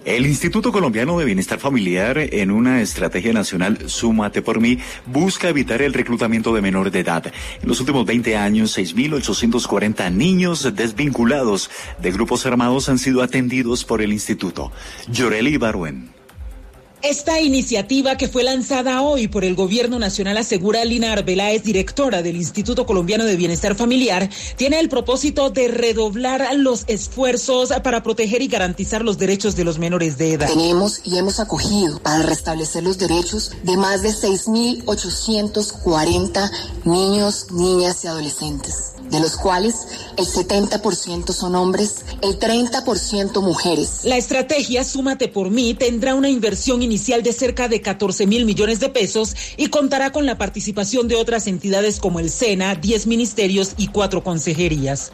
El Instituto Colombiano de Bienestar Familiar, en una estrategia nacional Súmate por Mí, busca evitar el reclutamiento de menores de edad. En los últimos 20 años, 6.840 niños desvinculados de grupos armados han sido atendidos por el instituto. Yoreli Ibarwen. Esta iniciativa, que fue lanzada hoy por el Gobierno Nacional, asegura Lina Arbeláez, directora del Instituto Colombiano de Bienestar Familiar, tiene el propósito de redoblar los esfuerzos para proteger y garantizar los derechos de los menores de edad. Tenemos y hemos acogido para restablecer los derechos de más de 6.840 niños, niñas y adolescentes, de los cuales el 70% son hombres, el 30% mujeres. La estrategia Súmate por Mí tendrá una inversión inicial de cerca de 14.000 millones de pesos y contará con la participación de otras entidades como el SENA, 10 ministerios y 4 consejerías.